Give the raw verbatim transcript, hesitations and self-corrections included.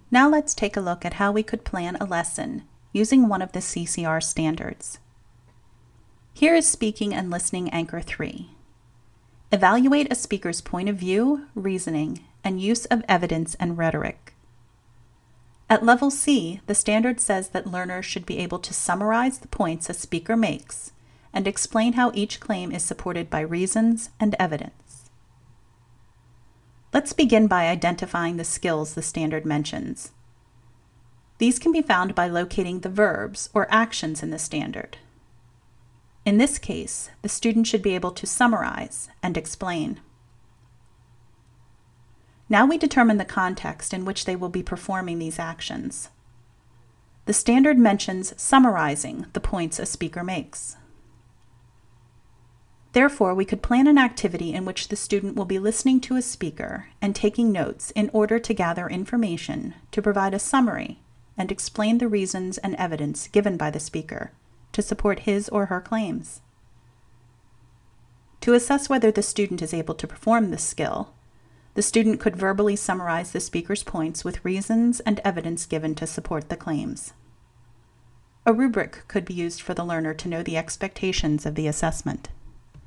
Now let's take a look at how we could plan a lesson using one of the C C R standards. Here is Speaking and Listening Anchor three. Evaluate a speaker's point of view, reasoning, and use of evidence and rhetoric. At level C, the standard says that learners should be able to summarize the points a speaker makes and explain how each claim is supported by reasons and evidence. Let's begin by identifying the skills the standard mentions. These can be found by locating the verbs or actions in the standard. In this case, the student should be able to summarize and explain. Now we determine the context in which they will be performing these actions. The standard mentions summarizing the points a speaker makes. Therefore, we could plan an activity in which the student will be listening to a speaker and taking notes in order to gather information to provide a summary and explain the reasons and evidence given by the speaker to support his or her claims. To assess whether the student is able to perform this skill, the student could verbally summarize the speaker's points with reasons and evidence given to support the claims. A rubric could be used for the learner to know the expectations of the assessment.